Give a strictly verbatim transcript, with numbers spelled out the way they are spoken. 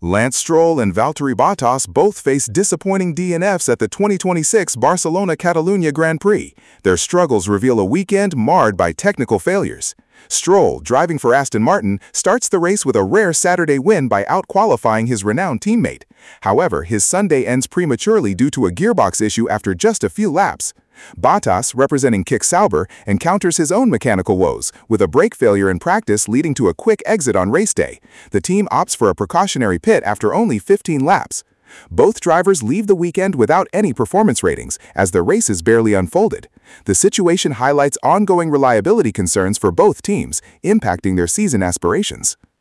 Lance Stroll and Valtteri Bottas both faced disappointing D N Fs at the twenty twenty-six Barcelona-Catalunya Grand Prix. Their struggles reveal a weekend marred by technical failures. Stroll, driving for Aston Martin, starts the race with a rare Saturday win by out-qualifying his renowned teammate. However, his Sunday ends prematurely due to a gearbox issue after just a few laps. Bottas, representing Kick Sauber, encounters his own mechanical woes, with a brake failure in practice leading to a quick exit on race day. The team opts for a precautionary pit after only fifteen laps. Both drivers leave the weekend without any performance ratings, as the race is barely unfolded. The situation highlights ongoing reliability concerns for both teams, impacting their season aspirations.